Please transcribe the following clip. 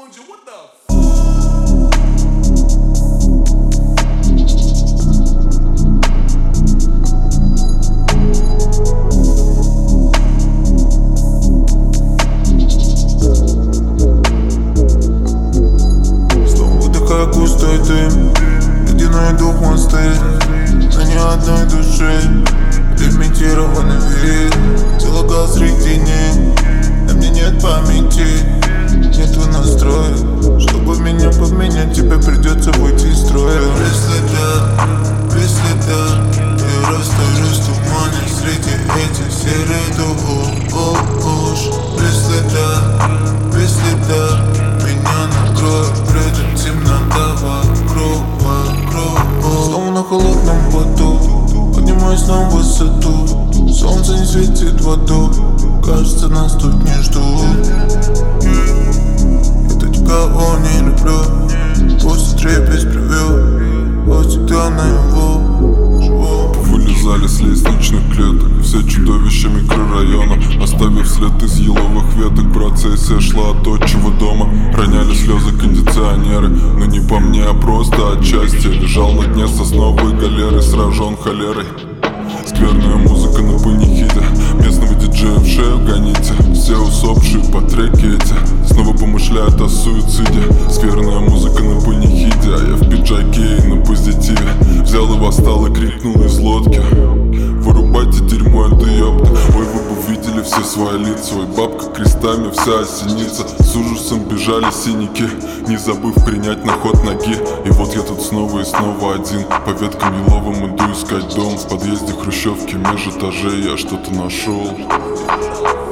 amongst you. What the f? Густой дым, ледяной дух он стоит на ни одной душе. Лимитированный вид, залагал среди них, а мне нет памяти, нету настроя. Чтобы меня поменять, тебе придется выйти из строя. Если да, я растворюсь в тумане среди этих серых духов. Если да, меня накроет, придет темнота вокруг. Снова на холодном поту, поднимаюсь на высоту. Солнце не светит в аду, кажется, нас тут не ждут. Я тут никого не люблю, пусть трепет привел, вот всегда наяву живу. Вылезали с лестничных клеток все чудовища микрорайона, оставив след из еловых веток. Процессия шла от отчего дома, роняли слезы кондиционеры. Но не по мне, а просто отчасти. Лежал на дне сосновой галеры, сражен холерой. Скверная музыка на панихиде, местного диджея в шею гоните. Все усопшие по треке эти снова помышляют о суициде. Скверная музыка на панихиде, а я в пиджаке и на позитиве. Взял и восстал и крикнул из лодки: вырубайте дерьмо, это ёпта. Ой, вы бы видели все свои лица. Ой, бабка крестами вся осенится. С ужасом бежали синяки, не забыв принять на ход ноги. И вот я тут снова и снова один, по веткам еловым иду искать дом. В подъезде хрущевки меж этажей я что-то нашел.